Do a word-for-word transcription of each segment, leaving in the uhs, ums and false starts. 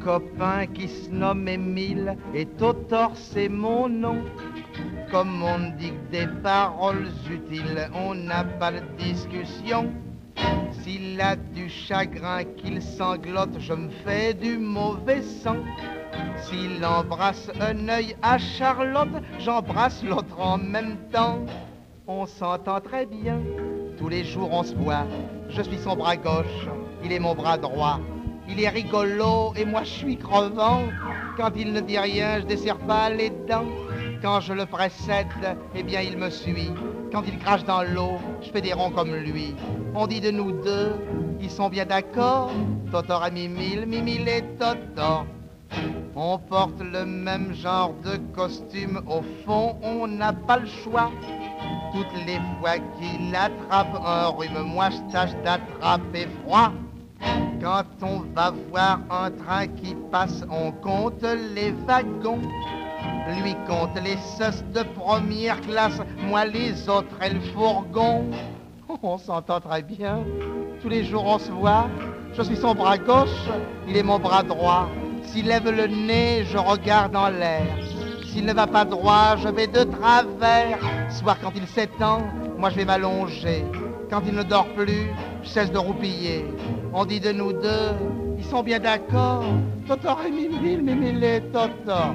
copain qui se nomme Émile et Totor c'est mon nom. Comme on dit que des paroles utiles, on n'a pas de discussion. S'il a du chagrin qu'il sanglote, je me fais du mauvais sang. S'il embrasse un œil à Charlotte, j'embrasse l'autre en même temps. On s'entend très bien, tous les jours on se voit. Je suis son bras gauche, il est mon bras droit. Il est rigolo et moi je suis crevant. Quand il ne dit rien, je desserre pas les dents. Quand je le précède, eh bien il me suit. Quand il crache dans l'eau, je fais des ronds comme lui. On dit de nous deux, ils sont bien d'accord. Totor et Mimile, Mimile et Totor. On porte le même genre de costume, au fond on n'a pas le choix. Toutes les fois qu'il attrape un rhume, moi je tâche d'attraper froid. Quand on va voir un train qui passe, on compte les wagons. Lui compte les seuils de première classe, moi les autres et le fourgon. On s'entend très bien, tous les jours on se voit. Je suis son bras gauche, il est mon bras droit. S'il lève le nez, je regarde en l'air. S'il ne va pas droit, je vais de travers. Soir quand il s'étend, moi je vais m'allonger. Quand il ne dort plus, je cesse de roupiller. On dit de nous deux, ils sont bien d'accord. Totor et Mimile, Mimile et Totor.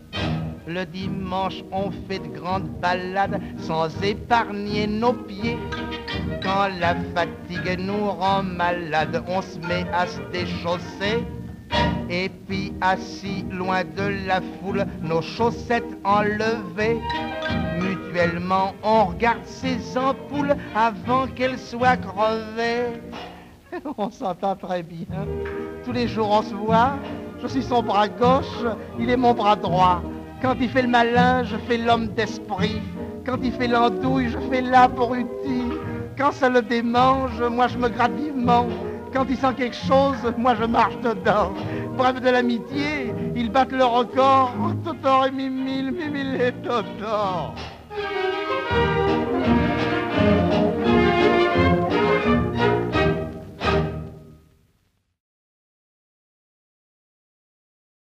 Le dimanche, on fait de grandes balades sans épargner nos pieds. Quand la fatigue nous rend malade, on se met à se déchausser. Et puis assis loin de la foule, nos chaussettes enlevées. Mutuellement, on regarde ces ampoules avant qu'elles soient crevées. On s'entend très bien. Tous les jours on se voit. Je suis son bras gauche, il est mon bras droit. Quand il fait le malin, je fais l'homme d'esprit. Quand il fait l'andouille, je fais l'abruti. Quand ça le démange, moi je me gratte vivement. Quand il sent quelque chose, moi je marche dedans. Bref de l'amitié, ils battent le record. Totor et Mimile, Mimile et Totor.